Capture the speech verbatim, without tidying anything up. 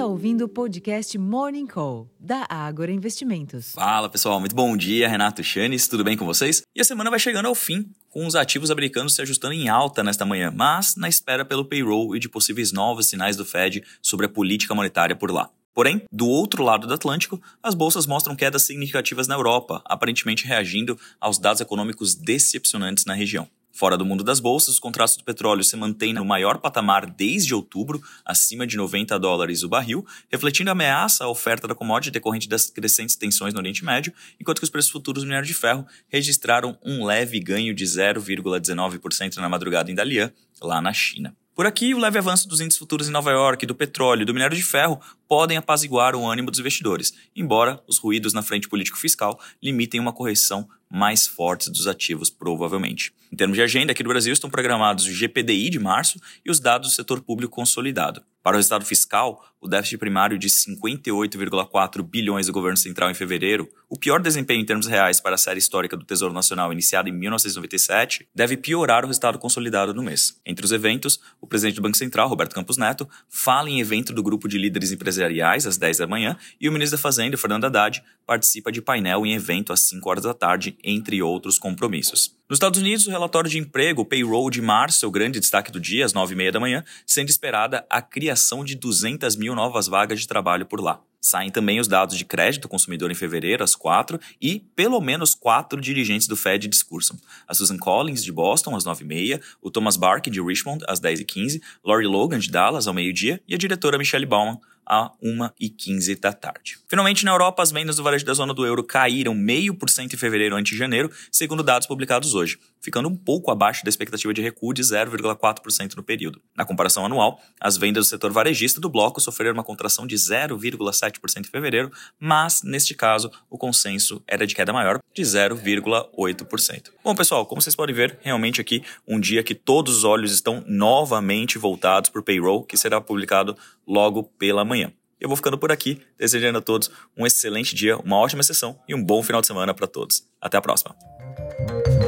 ouvindo o podcast Morning Call, da Ágora Investimentos. Fala pessoal, muito bom dia, Renato Chanes, tudo bem com vocês? E a semana vai chegando ao fim, com os ativos americanos se ajustando em alta nesta manhã, mas na espera pelo payroll e de possíveis novos sinais do Fed sobre a política monetária por lá. Porém, do outro lado do Atlântico, as bolsas mostram quedas significativas na Europa, aparentemente reagindo aos dados econômicos decepcionantes na região. Fora do mundo das bolsas, os contratos do petróleo se mantêm no maior patamar desde outubro, acima de noventa dólares o barril, refletindo a ameaça à oferta da commodity decorrente das crescentes tensões no Oriente Médio, enquanto que os preços futuros do minério de ferro registraram um leve ganho de zero vírgula dezenove por cento na madrugada em Dalian, lá na China. Por aqui, o leve avanço dos índices futuros em Nova York, do petróleo e do minério de ferro podem apaziguar o ânimo dos investidores, embora os ruídos na frente político-fiscal limitem uma correção mais forte dos ativos, provavelmente. Em termos de agenda, aqui no Brasil estão programados o G P D I de março e os dados do setor público consolidado. Para o resultado fiscal, o déficit primário de cinquenta e oito vírgula quatro bilhões do governo central em fevereiro, o pior desempenho em termos reais para a série histórica do Tesouro Nacional iniciada em mil novecentos e noventa e sete, deve piorar o resultado consolidado no mês. Entre os eventos, o presidente do Banco Central, Roberto Campos Neto, fala em evento do grupo de líderes empresariais às dez da manhã e o ministro da Fazenda, Fernando Haddad, participa de painel em evento às cinco horas da tarde, entre outros compromissos. Nos Estados Unidos, o relatório de emprego, o payroll de março, é o grande destaque do dia, às nove e meia da manhã, sendo esperada a criação de duzentas mil novas vagas de trabalho por lá. Saem também os dados de crédito do consumidor em fevereiro, às quatro, e pelo menos quatro dirigentes do Fed discursam. A Susan Collins, de Boston, às nove e meia, o Thomas Barkin, de Richmond, às dez e quinze, Lori Logan, de Dallas, ao meio-dia, e a diretora Michelle Baumann, a uma e quinze da tarde. Finalmente, na Europa, as vendas do varejo da zona do euro caíram zero vírgula cinco por cento em fevereiro ante janeiro, segundo dados publicados hoje, ficando um pouco abaixo da expectativa de recuo de zero vírgula quatro por cento no período. Na comparação anual, as vendas do setor varejista do bloco sofreram uma contração de zero vírgula sete por cento em fevereiro, mas, neste caso, o consenso era de queda maior, de zero vírgula oito por cento. Bom, pessoal, como vocês podem ver, realmente aqui um dia que todos os olhos estão novamente voltados para o payroll, que será publicado logo pela manhã. Eu vou ficando por aqui, desejando a todos um excelente dia, uma ótima sessão e um bom final de semana para todos. Até a próxima!